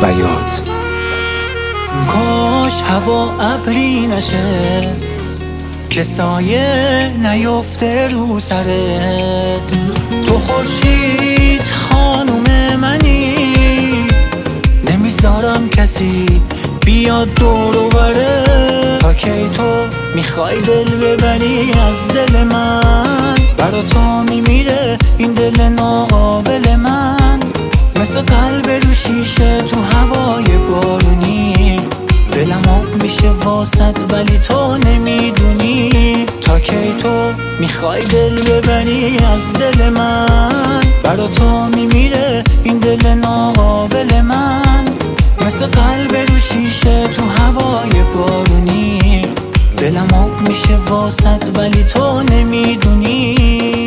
بیات. کاش هوا ابری نشه که سایه نیفته رو سرت. تو خورشید خانوم منی، نمیذارم کسی بیاد دور و بره. تا کی تو میخوای دل ببری از دل من؟ برا تو میمیره این دل ناقابل من. مثل قلب رو شیشه تو هوای بارونی، دلم آب میشه واسط ولی تو نمیدونی. تا کی تو میخوای دل ببری از دل من؟ برا تو میمیره این دل ناقابل من. مثل قلب رو شیشه تو هوای بارونی، دلم آب میشه واسط ولی تو نمیدونی.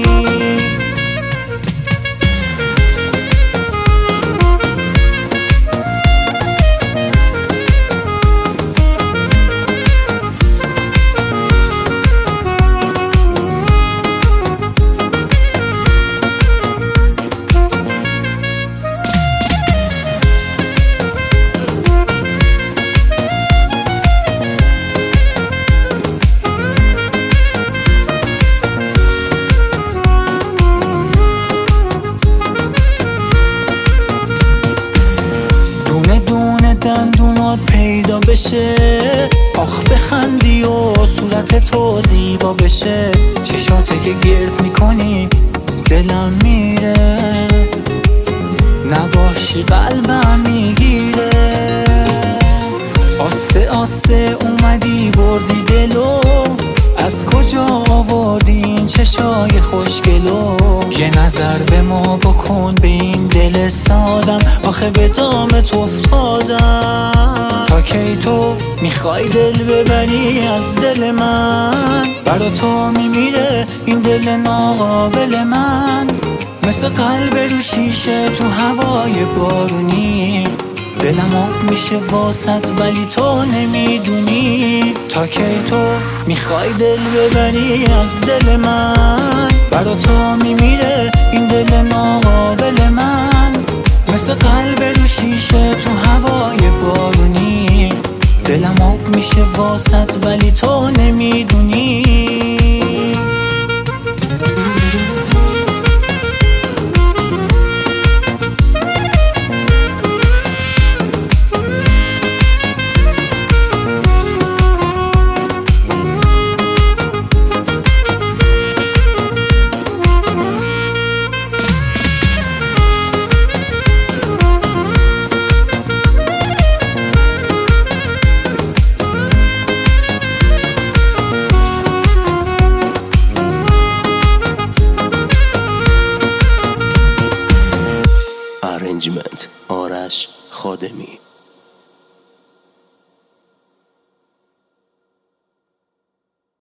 دندونات پیدا بشه، آخ بخندی و صورت تو زیبا بشه. چشاته که گرد میکنی دلم میره، نباشی قلبم میگیره. آسته آسته اومدی بردی دلو، از کجا آوردی این چشای خوشگلو؟ یه نظر به ما بکن به این دل سادم، آخه به دامت افتادم. تا کی تو میخوای دل ببری از دل من؟ برا تو میمیره این دل ناقابل من. مثل قلب رو شیشه تو هوای بارونی، دلم آب میشه واسط ولی تو نمیدونی. تا کی تو میخوای دل ببری از دل من؟ برا تو میمیره این دل ناقابل من. مثل قلب رو شیشه تو هوای بارونی، دلم آب میشه واسط ولی تو نمیدونی. Arrangement آرش خادمی.